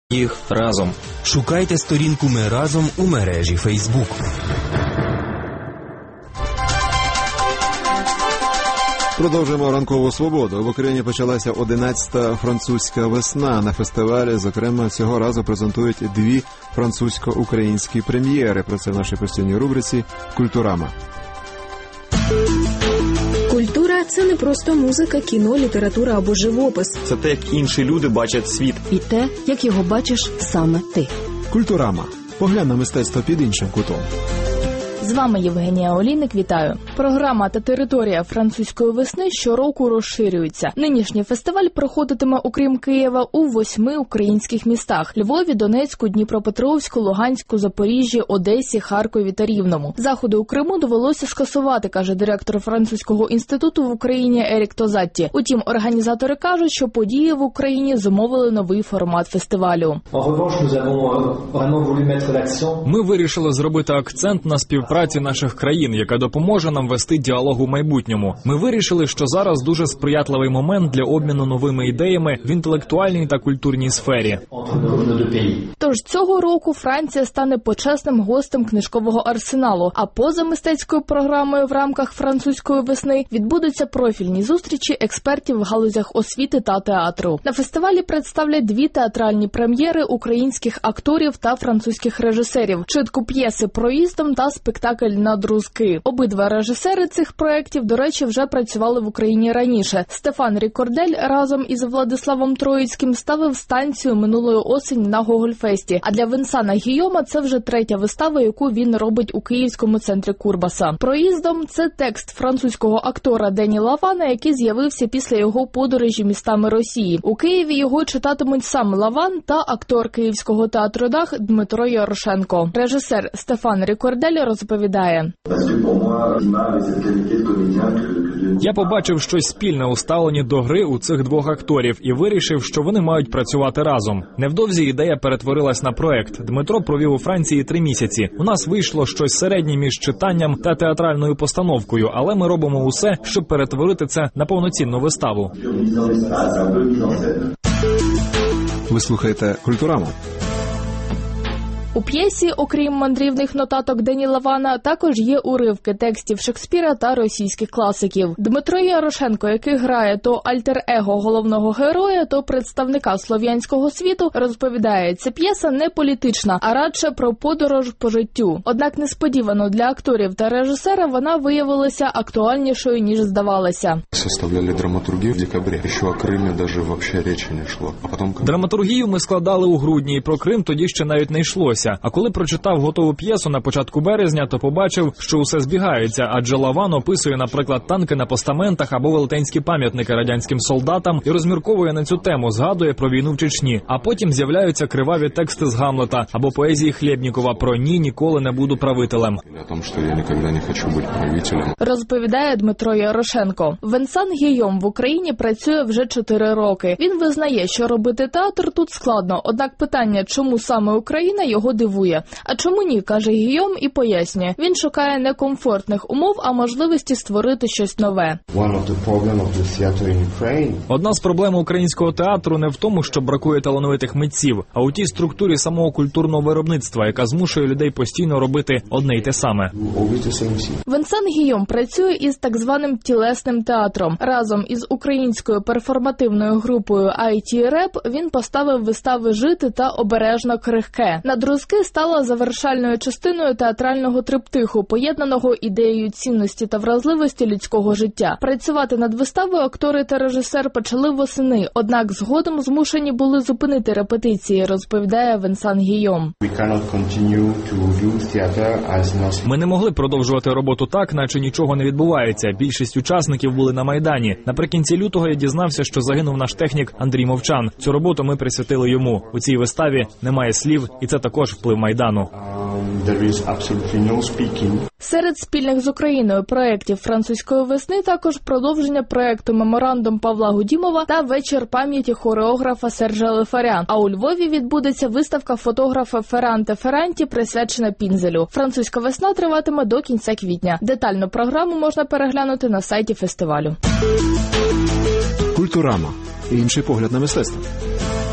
їх разом. Шукайте сторінку «Ми разом» у мережі Facebook. Продовжуємо ранкову свободу. В Україні почалася 11-та французька весна. На фестивалі, зокрема, цього разу презентують 2 французько-українські прем'єри. Про це в нашій постійній рубриці «Культурама». Культура – це не просто музика, кіно, література або живопис. Це те, як інші люди бачать світ. І те, як його бачиш саме ти. «Культурама». Поглянь на мистецтво під іншим кутом. З вами Євгенія Олійник, вітаю. Програма та територія французької весни щороку розширюються. Нинішній фестиваль проходитиме, окрім Києва, у 8 українських містах – Львові, Донецьку, Дніпропетровську, Луганську, Запоріжжі, Одесі, Харкові та Рівному. Заходи у Криму довелося скасувати, каже директор французького інституту в Україні Ерік Тозатті. Утім, організатори кажуть, що події в Україні зумовили новий формат фестивалю. Ми вирішили зробити акцент на співпраці наших країн, яка допоможе нам вести діалог у майбутньому. Ми вирішили, що зараз дуже сприятливий момент для обміну новими ідеями в інтелектуальній та культурній сфері. Тож цього року Франція стане почесним гостем книжкового арсеналу, а поза мистецькою програмою в рамках французької весни відбудуться профільні зустрічі експертів в галузях освіти та театру. На фестивалі представлять 2 театральні прем'єри українських акторів та французьких режисерів, читку п'єси «Проїздом» та спектакль «На друзки». Обидва режисери цих проєктів, до речі, вже працювали в Україні раніше. Стефан Рікордель разом із Владиславом Троїцьким ставив станцію минулої осені на Гогольфесті. А для Венсана Гійома це вже 3-я вистава, яку він робить у Київському центрі Курбаса. «Проїздом» – це текст французького актора Дені Лавана, який з'явився після його подорожі містами Росії. У Києві його читатимуть сам Лаван та актор Київського театру «Дах» Дмитро Ярошенко. Режисер Стефан Рікордель розповідає. Я побачив щось спільне у ставленні до гри у цих 2 акторів і вирішив, що вони мають працювати разом. Невдовзі ідея перетворилась на проект. Дмитро провів у Франції 3 місяці. У нас вийшло щось середнє між читанням та театральною постановкою, але ми робимо усе, щоб перетворити це на повноцінну виставу. Ви слухаєте «Культураму». У п'єсі, окрім мандрівних нотаток Дені Лавана, також є уривки текстів Шекспіра та російських класиків. Дмитро Ярошенко, який грає то альтер-его головного героя, то представника слов'янського світу, розповідає, ця п'єса не політична, а радше про подорож по життю. Однак несподівано для акторів та режисера вона виявилася актуальнішою, ніж здавалося. Составляли драматургію в декабрі, ще о Кримі навіть взагалі речі не йшло. Драматургію ми складали у грудні, і про Крим тоді ще навіть не йшлося. А коли прочитав готову п'єсу на початку березня, то побачив, що усе збігається, адже Лаван описує, наприклад, танки на постаментах або велетенські пам'ятники радянським солдатам і розмірковує на цю тему, згадує про війну в Чечні. А потім з'являються криваві тексти з Гамлета або поезії Хлєбнікова про «Ні, ніколи не буду правителем». Розповідає Дмитро Ярошенко. Венсан Гійом в Україні працює вже 4 роки. Він визнає, що робити театр тут складно, однак питання, чому саме Україна, його дивує. А чому ні, каже Гійом і пояснює. Він шукає не комфортних умов, а можливості створити щось нове. Одна з проблем українського театру не в тому, що бракує талановитих митців, а у тій структурі самого культурного виробництва, яка змушує людей постійно робити одне й те саме. Венсан Гійом працює із так званим тілесним театром. Разом із українською перформативною групою IT Rap він поставив вистави «Жити» та «Обережно крихке». «На друзки» стала завершальною частиною театрального триптиху, поєднаного ідеєю цінності та вразливості людського життя. Працювати над виставою актори та режисер почали восени, однак згодом змушені були зупинити репетиції, розповідає Венсан Гійом. Ми не могли продовжувати роботу так, наче нічого не відбувається. Більшість учасників були на Майдані. Наприкінці лютого я дізнався, що загинув наш технік Андрій Мовчан. Цю роботу ми присвятили йому. У цій виставі немає слів, і це також вплив Майдану. Серед спільних з Україною проєктів французької весни також продовження проєкту «Меморандум» Павла Гудімова та вечір пам'яті хореографа Сержа Лефаря. А у Львові відбудеться виставка фотографа Ферранте Ферранті, присвячена Пінзелю. Французька весна триватиме до кінця квітня. Детальну програму можна переглянути на сайті фестивалю. «Культурама» – інший погляд на мистецтво.